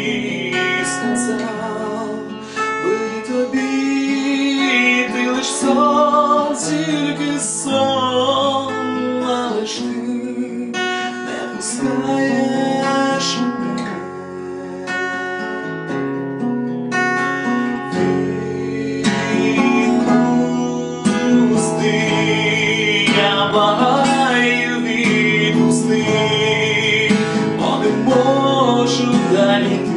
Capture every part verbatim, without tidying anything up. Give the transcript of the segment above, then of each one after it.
сказав, вийди тобі, ти лиш сон, тільки сон, але ж ти не пускаєш мене. Відпусти, я благаю, відпусти, бо не можу далі йти.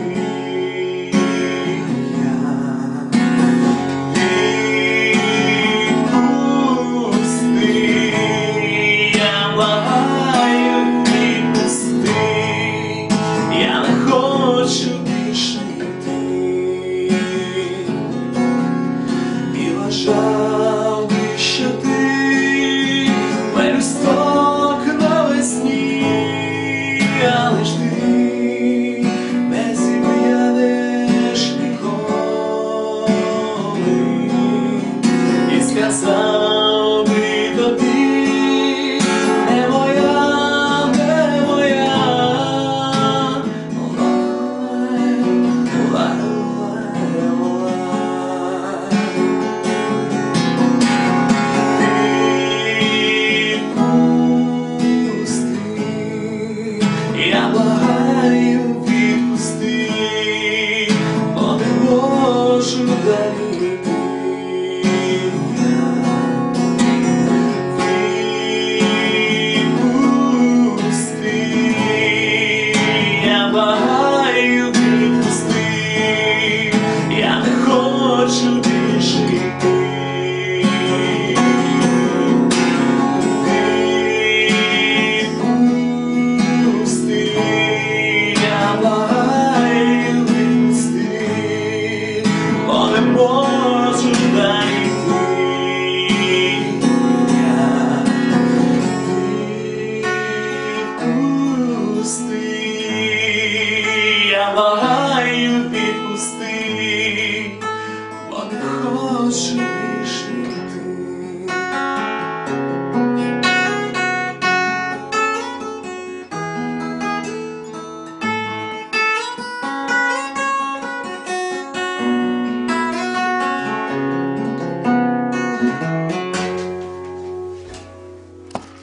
Бажав би, що ти пелюсток навесні, але ж ти не зів'янеш ніколи. І сказав би тобі, не моя, не моя, я благаю, відпусти, бо не можу далі йти. Відпусти, я благаю, відпусти, я не хочу більше йти. Я благаю, відпусти, бо не хочу.